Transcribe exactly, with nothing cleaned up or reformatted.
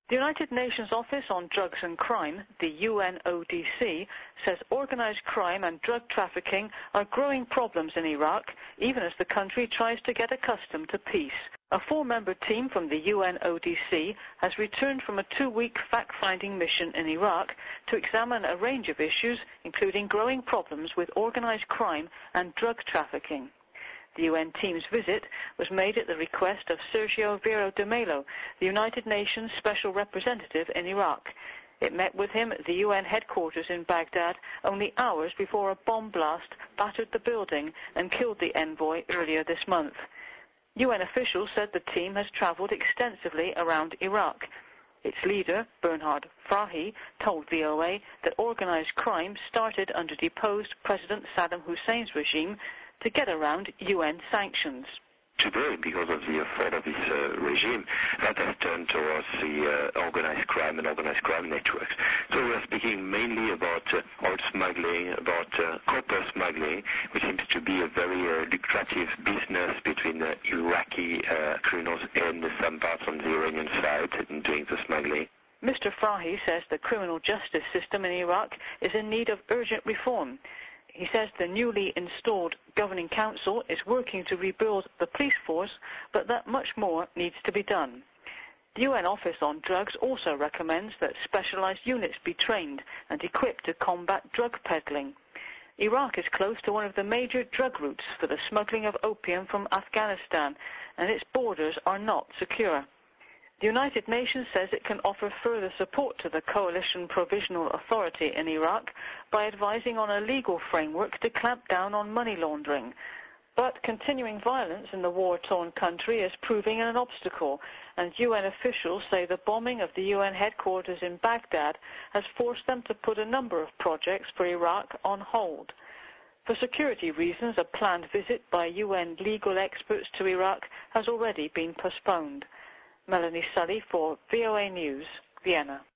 The United Nations Office on Drugs and Crime, the U N O D C, says organized crime and drug trafficking are growing problems in Iraq, even as the country tries to get accustomed to peace. A four-member team from the U N O D C has returned from a two-week fact-finding mission in Iraq to examine a range of issues, including growing problems with organized crime and drug trafficking. The U N team's visit was made at the request of Sergio Vieira de Mello, the United Nations Special Representative in Iraq. It met with him at the U N headquarters in Baghdad only hours before a bomb blast battered the building and killed the envoy earlier this month. U N officials said the team has traveled extensively around Iraq. Its leader, Bernhard Frahi, told V O A that organized crime started under deposed President Saddam Hussein's regime to get around U N sanctions. Today, because of the threat of this uh, regime, that has turned towards the uh, organized crime and organized crime networks. So we are speaking mainly about uh, oil smuggling, about uh, copper smuggling, which seems to be a very uh, lucrative business between uh, Iraqi uh, criminals and some parts on the Iranian side in doing the smuggling. Mister Frahi says the criminal justice system in Iraq is in need of urgent reform. He says the newly installed governing council is working to rebuild the police force, but that much more needs to be done. The U N Office on Drugs also recommends that specialized units be trained and equipped to combat drug peddling. Iraq is close to one of the major drug routes for the smuggling of opium from Afghanistan, and its borders are not secure. The United Nations says it can offer further support to the Coalition Provisional Authority in Iraq by advising on a legal framework to clamp down on money laundering. But continuing violence in the war-torn country is proving an obstacle, and U N officials say the bombing of the U N headquarters in Baghdad has forced them to put a number of projects for Iraq on hold. For security reasons, a planned visit by U N legal experts to Iraq has already been postponed. Melanie Sully for V O A News, Vienna.